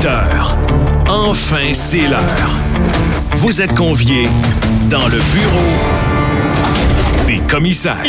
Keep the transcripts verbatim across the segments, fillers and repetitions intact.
huit heures. Enfin, c'est l'heure. Vous êtes conviés dans le bureau des commissaires.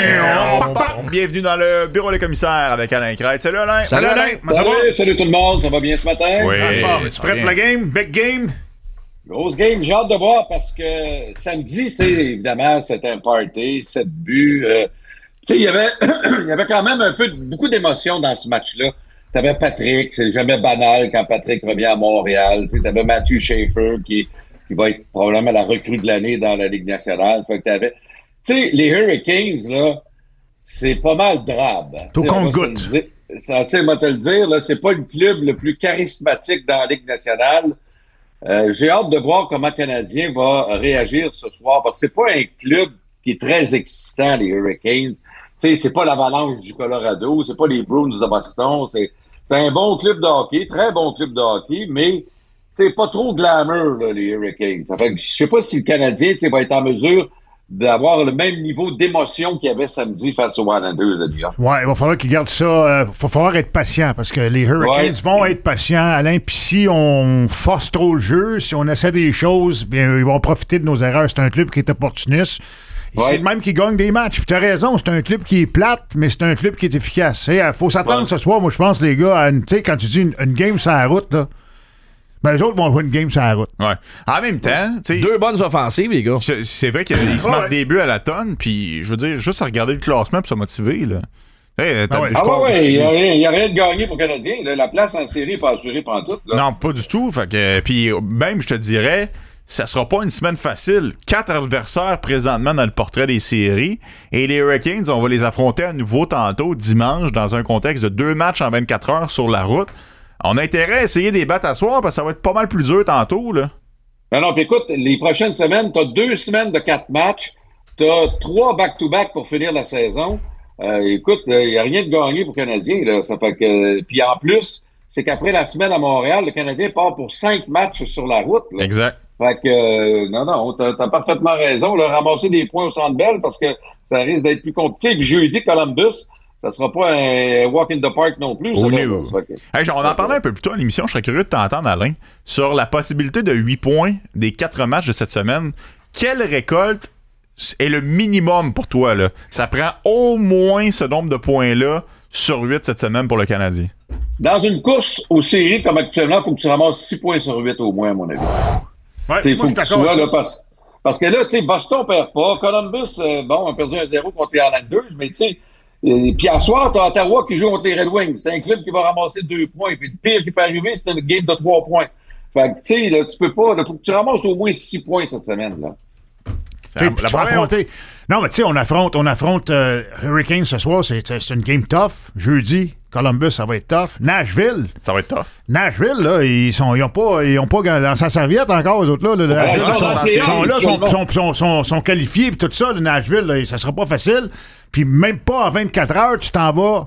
Yeah! Bienvenue dans le bureau des commissaires avec Alain Crête. Salut Alain! Salut Alain! Salut, salut tout le monde, ça va bien ce matin? Oui. Ah, es-tu prêt pour la game? Big game? Grosse game, j'ai hâte de voir parce que samedi, c'était évidemment, c'était un party, sept buts. Euh, tu sais, il y avait il y avait quand même un peu, beaucoup d'émotions dans ce match-là. T'avais Patrick, c'est jamais banal quand Patrick revient à Montréal. Tu sais, t'avais Matthew Schaefer qui, qui va être probablement la recrue de l'année dans la Ligue nationale. Fait que t'avais, tu sais, les Hurricanes, là, c'est pas mal drabe. Tout qu'on goûte. Tu sais, moi te le dire, là, c'est pas le club le plus charismatique dans la Ligue nationale. Euh, j'ai hâte de voir comment le Canadien va réagir ce soir, parce que c'est pas un club qui est très excitant, les Hurricanes. Tu sais, c'est pas l'Avalanche du Colorado, c'est pas les Bruins de Boston, c'est, c'est un bon club de hockey, très bon club de hockey, mais c'est pas trop glamour, là, les Hurricanes. Ça fait que je sais pas si le Canadien va être en mesure d'avoir le même niveau d'émotion qu'il y avait samedi face aux Islanders de New York. Ouais, il va falloir qu'ils gardent ça. Il euh, va falloir être patient parce que les Hurricanes ouais. vont être patients, Alain. Puis si on force trop le jeu, si on essaie des choses, bien, ils vont profiter de nos erreurs. C'est un club qui est opportuniste. Ouais. C'est le même qui gagne des matchs. Puis tu as raison, c'est un club qui est plate, mais c'est un club qui est efficace. Il faut s'attendre ouais. ce soir, moi, je pense, les gars, à une, quand tu dis une, une game sur la route, là. Ben, les autres vont jouer une game sur la route. Ouais. En même temps, tu sais. Deux bonnes offensives, les gars. C'est, c'est vrai qu'ils se marquent ouais. des buts à la tonne, puis je veux dire, juste à regarder le classement pour se motiver, là. Hey, ah ouais, ah ouais, il n'y a, a rien de gagné pour le Canadien. Là, la place en série n'est pas assurée pendant tout. Là. Non, pas du tout. Fait que, puis même, je te dirais, ça sera pas une semaine facile. Quatre adversaires présentement dans le portrait des séries. Et les Hurricanes, on va les affronter à nouveau tantôt, dimanche, dans un contexte de deux matchs en vingt-quatre heures sur la route. On a intérêt à essayer de les battre à soir parce que ça va être pas mal plus dur tantôt, là. Non, non, puis écoute, les prochaines semaines, t'as deux semaines de quatre matchs, t'as trois back-to-back pour finir la saison. Euh, écoute, il euh, n'y a rien de gagné pour le Canadien, là. Ça fait que. Puis en plus, c'est qu'après la semaine à Montréal, le Canadien part pour cinq matchs sur la route, là. Exact. Fait que, euh, non, non, t'as, t'as parfaitement raison, là, ramasser des points au Centre Bell parce que ça risque d'être plus compliqué. Puis jeudi, Columbus. Ça sera pas un walk in the park non plus. Oh, ça, là, là. Ça, okay. Hey, on en parlait un peu plus tôt à l'émission. Je serais curieux de t'entendre, Alain, sur la possibilité de huit points des quatre matchs de cette semaine. Quelle récolte est le minimum pour toi, là? Ça prend au moins ce nombre de points-là sur huit cette semaine pour le Canadien. Dans une course aux séries comme actuellement, il faut que tu ramasses six points sur huit au moins, à mon avis. Ouais, il faut que tu sois là parce, parce que là, tu sais, Boston perd pas. Columbus, euh, bon, a perdu un zéro contre les Islanders, mais tu sais, et puis à soir, t'as Ottawa qui joue contre les Red Wings. C'est un club qui va ramasser deux points. Puis le pire qui peut arriver, c'est une game de trois points. Fait que, tu sais, là, tu peux pas. Il faut que tu ramasses au moins six points cette semaine, là. C'est la, la affronter. Non, mais tu sais, on affronte, on affronte euh, Hurricanes ce soir. C'est, c'est une game tough. Jeudi, Columbus, ça va être tough. Nashville. Ça va être tough. Nashville, là, ils sont, ils ont pas, ils ont pas dans sa serviette encore, les autres, là. là ouais, Nashville, ils sont, sont, sont là, sont, sont, sont, sont, sont qualifiés, puis tout ça, le Nashville, là, ça sera pas facile. Puis même pas en vingt-quatre heures, tu t'en vas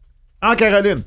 en Caroline.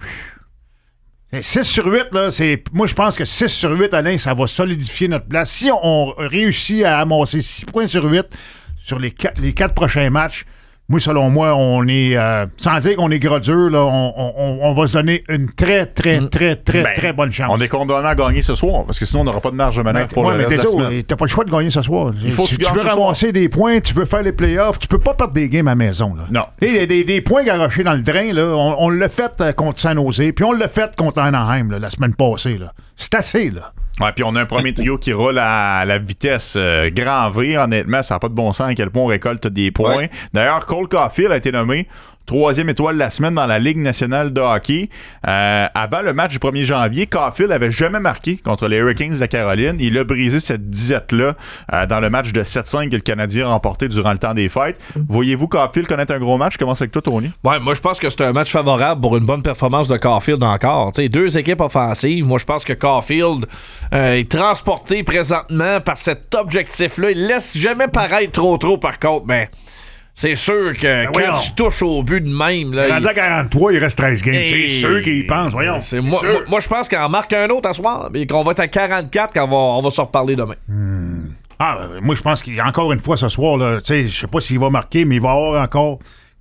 six sur huit, là, c'est. Moi, je pense que six sur huit, Alain, ça va solidifier notre place. Si on réussit à amasser six points sur huit sur les quatre, les quatre prochains matchs, moi, selon moi, on est. Euh, sans dire qu'on est gros dur, là, on, on, on va se donner une très, très, très, très, ben, très bonne chance. On est condamné à gagner ce soir, parce que sinon, on n'aura pas de marge de manœuvre ben, pour ouais, le reste de la semaine. T'as pas le choix de gagner ce soir. Il faut tu, que tu, tu veux ramasser soir. Des points, tu veux faire les playoffs, tu peux pas perdre des games à la maison. Là. Non. Et des, des points garochés dans le drain, là, on, on l'a fait contre San Jose, puis on l'a fait contre Anaheim là, la semaine passée. Là. C'est assez, là. Ouais, puis on a un premier trio qui roule à la vitesse euh, grand V. Honnêtement, ça n'a pas de bon sens à quel point on récolte des points. Ouais. D'ailleurs, Cole Caulfield a été nommé troisième étoile de la semaine dans la Ligue nationale de hockey. Euh, avant le match du premier janvier, Caulfield avait jamais marqué contre les Hurricanes de la Caroline. Il a brisé cette disette-là euh, dans le match de sept cinq que le Canadien a remporté durant le temps des fêtes. Voyez-vous Caulfield connaître un gros match? Je commence avec toi, Tony. Ouais, moi, je pense que c'est un match favorable pour une bonne performance de Caulfield encore. T'sais, deux équipes offensives. Moi, je pense que Caulfield euh, est transporté présentement par cet objectif-là. Il laisse jamais paraître trop trop, par contre, mais... C'est sûr que ben quand voyons. Tu touches au but de même... Là, il... à quarante-trois, il reste treize games. Et... C'est sûr qu'il pense, voyons. C'est moi, moi, moi, je pense qu'on en marque un autre à soir et qu'on va être à quarante-quatre quand on va, on va se reparler demain. Hmm. Ah, moi, je pense qu'encore une fois ce soir, je sais pas s'il va marquer, mais il va y avoir encore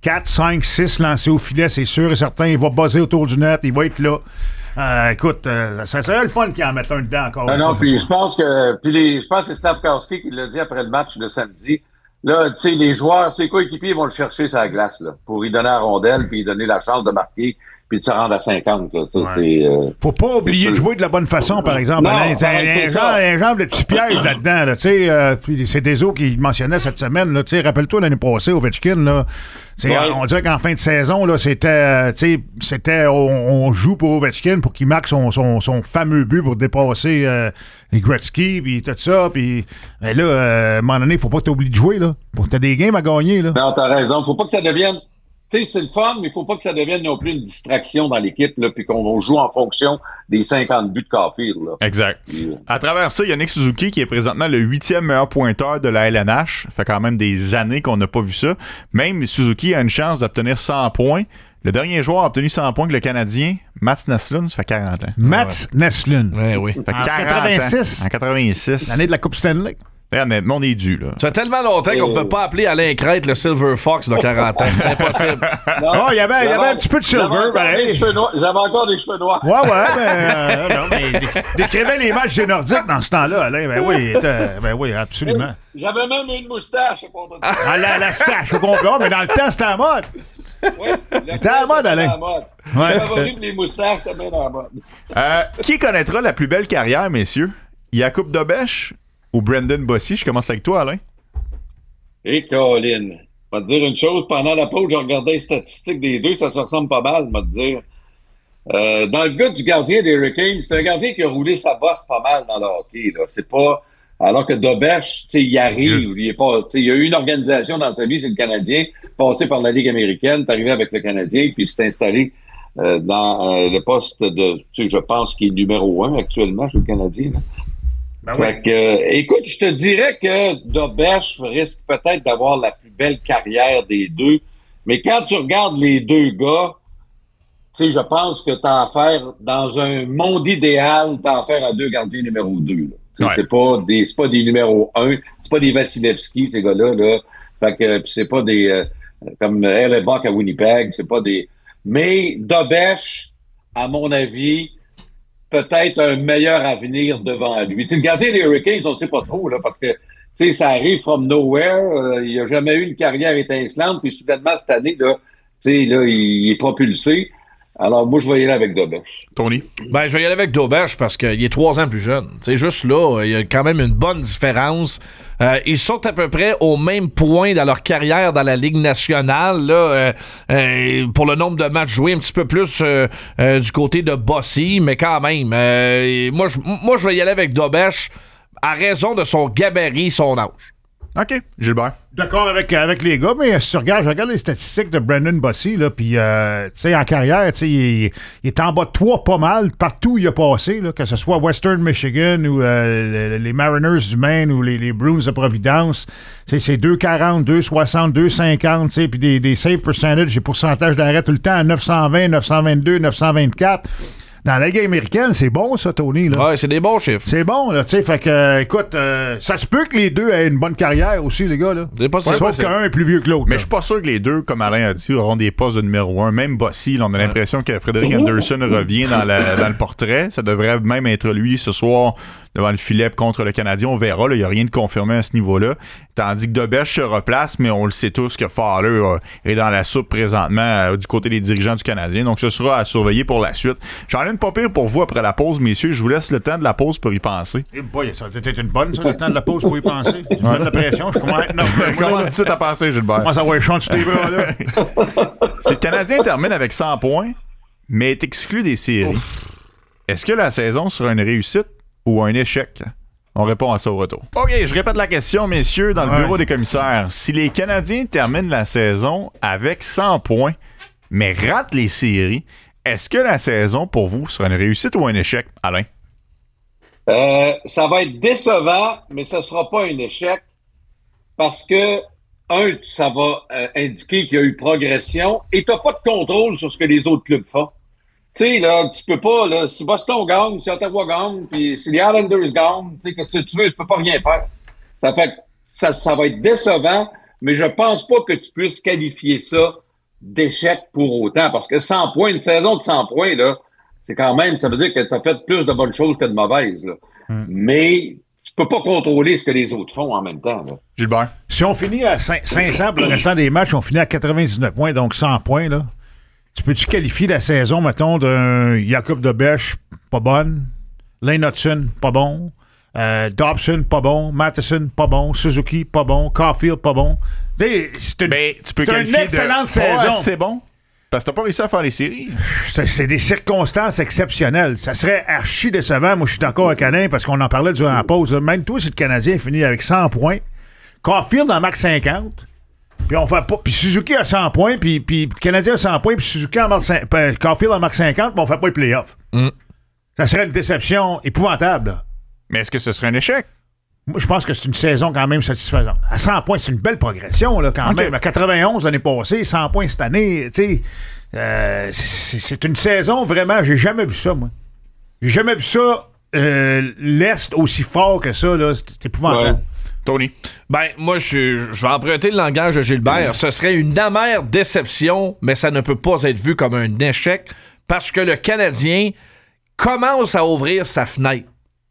quatre, cinq, six lancés au filet, c'est sûr et certain. Il va buzzer autour du net, il va être là. Euh, écoute, euh, ça serait le fun qu'il en mette un dedans encore. Ah non, puis je pense que puis les, je pense que c'est Stavkowski qui l'a dit après le match de samedi. Là, tu sais, les joueurs, ses coéquipiers vont le chercher sur la glace là, pour lui donner la rondelle puis lui donner la chance de marquer puis de se rendre à cinquante. Là. Ça, ouais. c'est, euh, faut pas oublier de jouer de la bonne façon, par exemple. Non, Alain. pareil, un, c'est genre, ça. un genre de petit piège là-dedans. Là, euh, puis c'est des autres qui mentionnaient cette semaine. Là, rappelle-toi l'année passée, Ovechkin. Là, ouais. On dirait qu'en fin de saison, là, c'était, c'était on, on joue pour Ovechkin pour qu'il marque son, son, son fameux but pour dépasser euh, les Gretzky puis tout ça. Puis ben là, euh, à un moment donné, il faut pas t'oublier de jouer. Là. Faut que t'aies des games à gagner. Là. Non, t'as raison. Faut pas que ça devienne... Tu sais, c'est le fun, mais il faut pas que ça devienne non plus une distraction dans l'équipe, là, puis qu'on joue en fonction des cinquante buts de Caulfield. Là. Exact. Puis, à travers ça, Yannick Suzuki, qui est présentement le huitième meilleur pointeur de la L N H. Ça fait quand même des années qu'on n'a pas vu ça. Même Suzuki a une chance d'obtenir cent points. Le dernier joueur a obtenu cent points que le Canadien, Mats Naslund, ça fait quarante ans. Mats ouais. Naslund. Ouais, oui. Ça fait en quarante quatre-vingt-six. Ans. En quatre-vingt-six. L'année de la Coupe Stanley. Et honnêtement, on est dû, là. Ça fait tellement longtemps qu'on ne peut pas appeler Alain Crête le Silver Fox de quarante ans. C'est impossible. Oh, il y avait, il y avait un petit peu de silver, pareil. J'avais encore des cheveux noirs. Ouais, ouais, mais, euh, non, mais décrivait les matchs des Nordiques dans ce temps-là, Alain. Ben oui, ben oui, absolument. J'avais même une moustache. Ah, la, la stache au complet. Mais dans le temps, c'était à mode. Oui, c'était à mode, Alain. Ouais. J'avais les moustaches, c'était bien à mode. Euh, qui connaîtra la plus belle carrière, messieurs? Jakub Dobeš ou Brendan Bossy? Je commence avec toi, Alain. Et Colin, je vais te dire une chose. Pendant la pause, je regardais les statistiques des deux. Ça se ressemble pas mal, je vais te dire. Euh, dans le gars du gardien des Hurricanes, c'est un gardien qui a roulé sa bosse pas mal dans le hockey. Là. C'est pas... Alors que Dobeš, tu sais, il arrive. Il est pas, tu sais, il y a eu une organisation dans sa vie, c'est le Canadien, passé par la Ligue américaine, est arrivé avec le Canadien, puis s'est installé euh, dans euh, le poste de, tu sais, je pense qu'il est numéro un actuellement chez le Canadien. Là. Ben fait oui. que, euh, écoute, je te dirais que Dobeš risque peut-être d'avoir la plus belle carrière des deux, mais quand tu regardes les deux gars, tu sais, je pense que t'as affaire, dans un monde idéal, t'as affaire à deux gardiens numéro deux. Là. Ouais. C'est pas des c'est pas des numéros un, c'est pas des Vasilevski, ces gars-là. Là. Fait que pis c'est pas des euh, comme Hellebuck à Winnipeg, c'est pas des. Mais Dobeš, à mon avis, peut-être un meilleur avenir devant lui. Tu sais, le gardien des Hurricanes, on sait pas trop, là, parce que tu sais, ça arrive from nowhere. Euh, il a jamais eu une carrière étincelante, puis soudainement cette année, là, tu sais, là, il, il est propulsé. Alors, moi, je vais y aller avec Dobeš. Tony? Ben, je vais y aller avec Dobeš parce qu'il est trois ans plus jeune. Tu sais, juste là, il y a quand même une bonne différence. Euh, ils sont à peu près au même point dans leur carrière dans la Ligue nationale. Là, euh, euh, pour le nombre de matchs joués, un petit peu plus euh, euh, du côté de Bossy, mais quand même. Euh, moi, je, moi, je vais y aller avec Dobeš à raison de son gabarit, son âge. OK, Gilbert. D'accord avec, avec les gars, mais si tu regardes, je regarde les statistiques de Brendan Bossy, là, puis, euh, tu sais, en carrière, tu sais, il, il est en bas de trois pas mal, partout où il a passé, là, que ce soit Western Michigan ou euh, les, les Mariners du Maine ou les, les Bruins de Providence. Tu sais, c'est deux quarante, deux soixante, deux cinquante, tu sais, puis des, des save percentage, des pourcentages d'arrêt tout le temps à neuf cent vingt, neuf cent vingt-deux, neuf cent vingt-quatre. Dans la Ligue américaine, c'est bon, ça, Tony. Là. Ouais, c'est des bons chiffres. C'est bon, là, tu sais. Fait que, euh, écoute, euh, ça se peut que les deux aient une bonne carrière aussi, les gars, là. C'est pas ça. Sauf qu'un est plus vieux que l'autre. Mais je suis pas sûr que les deux, comme Alain a dit, auront des postes de numéro un. Même Bossy, là, on a ouais. l'impression que Frédéric Anderson revient dans, la, dans le portrait. Ça devrait même être lui ce soir devant le filet contre le Canadien. On verra, il n'y a rien de confirmé à ce niveau-là. Tandis que Dobeš se replace, mais on le sait tous que Fowler euh, est dans la soupe présentement euh, du côté des dirigeants du Canadien. Donc, ce sera à surveiller pour la suite. J'en ai une pas pire pour vous après la pause, messieurs. Je vous laisse le temps de la pause pour y penser. Eh boy, ça a été une bonne, ça, le temps de la pause pour y penser. Tu mets de la pression, je commence à... Non, commence tout de suite à penser, Gilbert. Comment ça va être chaud sur tes bras, là? Si le Canadien termine avec cent points, mais est exclu des séries, Ouf. Est-ce que la saison sera une réussite ou un échec? On répond à ça au retour. OK, je répète la question, messieurs, dans le bureau ouais. des commissaires. Si les Canadiens terminent la saison avec cent points, mais ratent les séries, est-ce que la saison, pour vous, sera une réussite ou un échec, Alain? Euh, ça va être décevant, mais ça ne sera pas un échec parce que, un, ça va euh, indiquer qu'il y a eu progression et tu n'as pas de contrôle sur ce que les autres clubs font. Tu sais, là, tu peux pas, là, si Boston gagne, si Ottawa gagne, puis si les Islanders gagnent, tu sais, qu'est-ce que tu veux, tu peux pas rien faire. Ça fait que ça, ça va être décevant, mais je pense pas que tu puisses qualifier ça d'échec pour autant. Parce que cent points, une saison de cent points, là, c'est quand même, ça veut dire que tu as fait plus de bonnes choses que de mauvaises. Là. Mm. Mais tu peux pas contrôler ce que les autres font en même temps. Là. Gilbert? Si on finit à cinq cents pour le restant des matchs, on finit à quatre-vingt-dix-neuf points, donc cent points, là. Tu peux-tu qualifier la saison, mettons, d'un Jacob de Bech, pas bonne, Lane Hudson, pas bon, euh, Dobson, pas bon, Matheson, pas bon, Suzuki, pas bon, Caulfield, pas bon. C'est une, Mais tu peux c'est une excellente de... saison. C'est bon. Parce que t'as pas réussi à faire les séries. C'est, c'est des circonstances exceptionnelles. Ça serait archi décevant. Moi, je suis d'accord avec Alain parce qu'on en parlait durant la pause. Même toi, si le Canadien finit avec cent points, Caulfield en marque cinquante, puis on fait pas. Puis Suzuki a cent points, puis, puis le Canadien a cent points, puis Suzuki en marque cinquante, Caulfield en marque cinquante, mais on fait pas les playoffs. Mm. Ça serait une déception épouvantable. Là. Mais est-ce que ce serait un échec? Moi, je pense que c'est une saison quand même satisfaisante. À cent points, c'est une belle progression, là, quand okay. même. À quatre-vingt-onze l'année passée, cent points cette année, tu sais. Euh, c'est, c'est une saison vraiment, j'ai jamais vu ça, moi. J'ai jamais vu ça, euh, l'Est aussi fort que ça, là. C'est, c'est épouvantable. Ouais. Tony? Ben, moi, je, je vais emprunter le langage de Gilbert. Mmh. Ce serait une amère déception, mais ça ne peut pas être vu comme un échec parce que le Canadien commence à ouvrir sa fenêtre.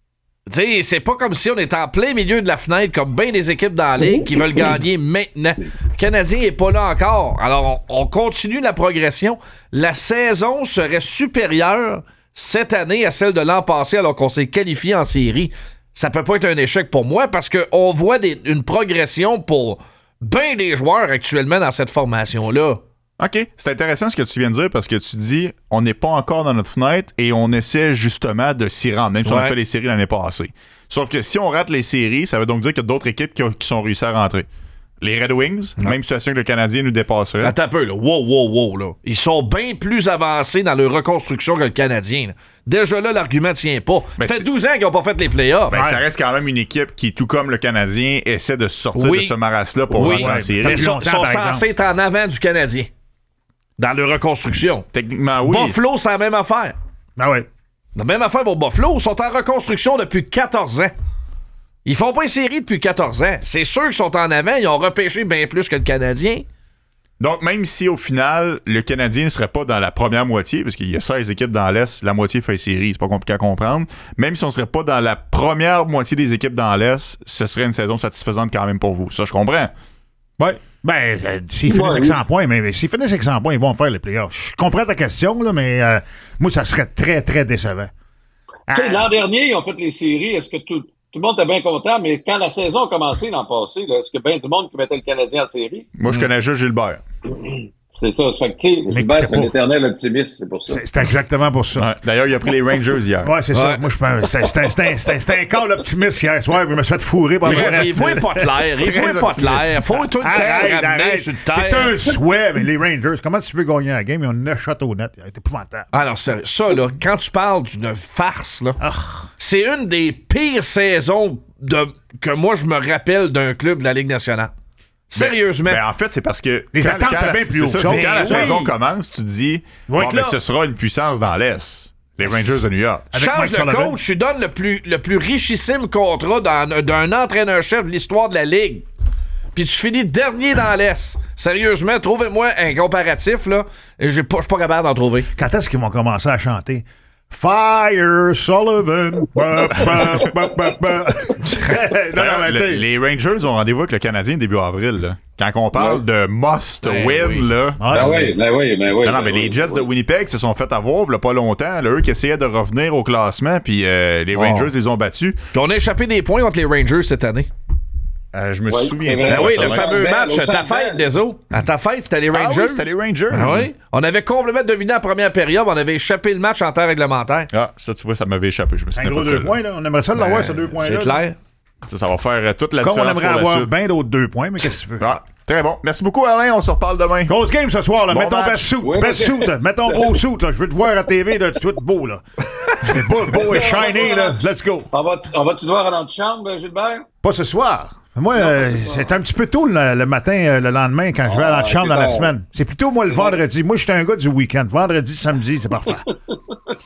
Tu sais, c'est pas comme si on était en plein milieu de la fenêtre, comme bien des équipes dans la Ligue qui veulent gagner maintenant. Le Canadien n'est pas là encore. Alors, on, on continue la progression. La saison serait supérieure cette année à celle de l'an passé, alors qu'on s'est qualifié en série. Ça peut pas être un échec pour moi parce qu'on voit des, une progression pour bien des joueurs actuellement dans cette formation-là. OK, c'est intéressant ce que tu viens de dire parce que tu dis on n'est pas encore dans notre fenêtre et on essaie justement de s'y rendre, même si ouais. on a fait les séries l'année passée. Sauf que si on rate les séries, ça veut donc dire qu'il y a d'autres équipes qui, qui sont réussies à rentrer. Les Red Wings, ouais. même situation que le Canadien nous dépasserait. Attends un peu, là. Wow, wow, wow, là. Ils sont bien plus avancés dans leur reconstruction que le Canadien. Là. Déjà là, l'argument tient pas. Ben ça fait douze ans qu'ils n'ont pas fait les playoffs. Ben, ouais. Ça reste quand même une équipe qui, tout comme le Canadien, essaie de sortir oui. de ce maras-là pour oui. rentrer en série. Ils sont, sont censés être en avant du Canadien. Dans leur reconstruction. Techniquement, oui. Buffalo, c'est la même affaire. Ah oui. La même affaire pour Buffalo. Ils sont en reconstruction depuis quatorze ans. Ils font pas une série depuis quatorze ans. C'est sûr qu'ils sont en avant. Ils ont repêché bien plus que le Canadien. Donc, même si au final, le Canadien ne serait pas dans la première moitié, parce qu'il y a seize équipes dans l'Est, la moitié fait série, c'est pas compliqué à comprendre. Même si on ne serait pas dans la première moitié des équipes dans l'Est, ce serait une saison satisfaisante quand même pour vous. Ça, je comprends. Oui. Ben, euh, s'ils finissent ouais, avec cent points, mais s'ils finissent avec cent points, ils vont faire les playoffs. Je comprends ta question, là, mais euh, moi, ça serait très, très décevant. Tu sais, ah. l'an dernier, ils ont fait les séries. Est-ce que tout, tout le monde était bien content? Mais quand la saison a commencé l'an passé, là, est-ce que bien du monde qui mettait le Canadien en série? Moi, je mmh. connais juste Gilbert. C'est ça. Ça fait que, tu sais, Gilbert, c'est un éternel optimiste, c'est pour ça. C'est, c'est exactement pour ça. Ouais, d'ailleurs, il a pris les Rangers hier. Ouais, c'est ouais. ça. Moi, je pense. C'était un call optimiste hier soir, je me suis fait fourrer par le Il voit pas clair. Il voit pas clair. Faut tout le temps ramener sur le terre. C'est un souhait, mais les Rangers, comment tu veux gagner la game? Ils ont neuf shots au net. C'est épouvantable. Alors, ça, ça, là, quand tu parles d'une farce, là, oh. c'est une des pires saisons de, que moi, je me rappelle d'un club de la Ligue nationale. Sérieusement. Ben, ben en fait, c'est parce que les quand, attentes quand, la, bien plus c'est ça, c'est quand la oui. saison commence, tu te dis bon, ben, ce sera une puissance dans l'Est. Les Rangers de New York. Tu changes le coach, tu donnes le plus, le plus richissime contrat dans, d'un entraîneur-chef de l'histoire de la Ligue. Puis tu finis dernier dans l'Est. Sérieusement, trouvez-moi un comparatif, là. Je ne suis pas capable d'en trouver. Quand est-ce qu'ils vont commencer à chanter? Fire Sullivan. ba, ba, ba, ba, ba. non, non, le, les Rangers ont rendez-vous avec le Canadien début avril. Là. Quand on parle ouais. de must ben win, oui. là. Ben oui, ben oui, ben oui. Non, non, ben mais oui, les Jets ben de oui. Winnipeg se sont fait avoir il y a pas longtemps. Là, eux qui essayaient de revenir au classement, puis euh, les Rangers oh. les ont battus. Puis on a échappé des points contre les Rangers cette année. Euh, je me ouais, souviens pas. Ben oui, le fameux match, ta fête, des autres. À ta fête, c'était les Rangers. Ah oui, c'était les Rangers. Ah oui. On avait complètement dominé la première période, on avait échappé le match en temps réglementaire. Ah, ça, tu vois, ça m'avait échappé. Je me souviens un pas gros de deux points, là. On aimerait ça l'avoir, ben, ces deux points-là. C'est clair. Ça, ça va faire euh, toute la Comme différence. on aimerait avoir bien d'autres deux points, mais qu'est-ce que tu veux? Ah, très bon. Merci beaucoup, Alain. On se reparle demain. Grosse game ce soir, là. Bon mets ton best suit. Oui, best suit. Mets ton gros suit, là. Je veux te voir à T V de tout beau, là. beau, beau et shiny, là. Let's go. On va-tu, on va-tu te voir à l'antichambre, Gilbert? Pas ce soir. Moi, non, euh, c'est un petit peu tôt le, le matin, euh, le lendemain, quand je vais à l'antichambre dans la semaine. C'est plutôt moi le vendredi. Moi, je suis un gars du week-end. Vendredi, samedi, c'est parfait.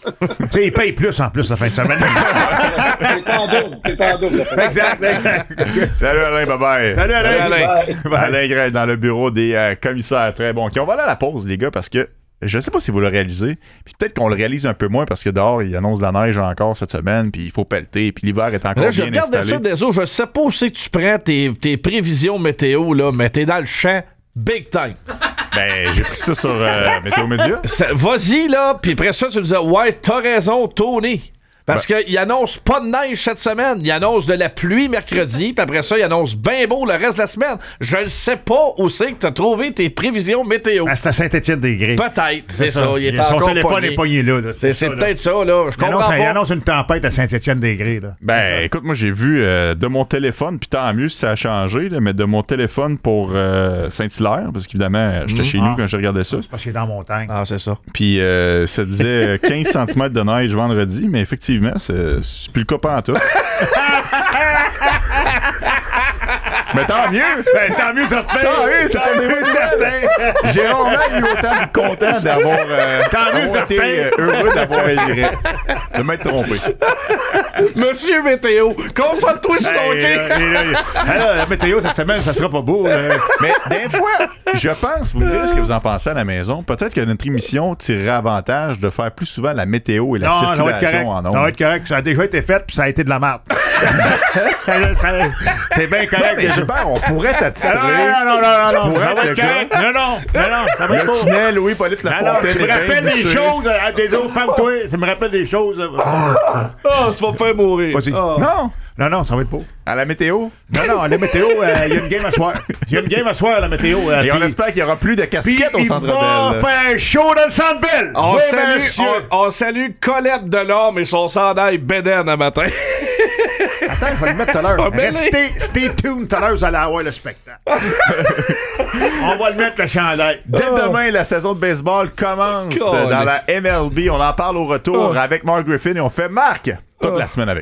Tu sais, il paye plus en plus la fin de semaine. C'est en double, c'est en double. Exact, exact. Salut Alain, bye-bye. Salut, Alain. Salut, Alain. Bye. Alain Grain dans le bureau des euh, commissaires. Très bon. OK, on va aller à la pause, les gars, parce que je sais pas si vous le réalisez. Puis peut-être qu'on le réalise un peu moins parce que dehors, il annonce de la neige encore cette semaine, puis il faut pelleter, puis l'hiver est encore Là, je bien regardais installé. ça, Deso, je sais pas où c'est que tu prends tes, tes prévisions météo, là, mais t'es dans le champ big time. Ben, j'ai pris ça sur euh, Météo Média. Ça- Vas-y, là, puis après ça, tu disais, ouais, t'as raison, Tony. Parce Ben- qu'il annonce pas de neige cette semaine. Il annonce de la pluie mercredi, puis après ça, il annonce bien beau le reste de la semaine. Je ne sais pas où c'est que t'as trouvé tes prévisions météo. Ah, c'est à Saint-Étienne-des-Grès. Peut-être, c'est ça. Il est Son encore téléphone pogné. est pogné là. là. C'est c'est ça, là. peut-être ça, là. Je Il annonce, comprends il pas. annonce une tempête à Saint-Étienne-des-Grès. Là. Ben, écoute, moi, j'ai vu euh, de mon téléphone, puis tant mieux si ça a changé, là, mais de mon téléphone pour euh, Saint-Hilaire, parce qu'évidemment, j'étais chez nous Ah. quand je regardais ça. C'est parce qu'il est dans la montagne. Ah, c'est ça. Puis euh, ça disait quinze centimètres de neige vendredi, mais effectivement, c'est c'est plus le cas pas en tout. Mais tant mieux! Ben, tant mieux, ça te paye. Tant mieux, ça Tant me mieux, ça te paye. J'ai rarement eu autant de content d'avoir euh, Tant mieux, avoir été certain. euh, heureux d'avoir émiré. De m'être trompé. Monsieur Météo, concentre-toi sur ton Hey, quai. là, hey, là, hey, là, la météo cette semaine, ça sera pas beau. là. Mais des fois, je pense, vous me direz ce que vous en pensez à la maison, peut-être que notre émission tirerait avantage de faire plus souvent la météo et la Non, ça va être correct. circulation en Ça va ondes. être correct. Ça a déjà été fait, puis ça a été de la merde. Ça- ça- C'est bien Non, correct. mais déjà. Gilbert, on pourrait Non, t'attitrer. non, non, non, non, Tu non, pourrais ça être va le être correct. gars. Non, non, non, non, ça va être Le beau. tunnel, Louis-Polyte Non, non, Lafontaine. tu me est bien rappelles des bouché. choses à des autres femmes, toi. Ça me rappelle des choses. euh, Ah, tu vas me faire mourir. Vas-y. Ah. Non, Non, non, ça va être beau. à la météo. Non, non, la météo, euh, il y a une game à soir. Il y a une game à soir, la météo. euh, Et on puis- espère qu'il n'y aura plus de Puis casquettes au il Centre va Bell. faire chaud dans le Centre Bell. On, Oui, salue, monsieur. on, on salue Colette Delorme et son chandail Bédène un matin. Attends, il faut le mettre tout à l'heure. Ah, ben Restez, stay tuned tout à l'heure, vous allez avoir le spectacle. On va le mettre, le chandail. Dès demain, la saison de baseball commence Colin. dans la M L B. On en parle au retour Oh. avec Mark Griffin et on fait Marc toute la semaine avec.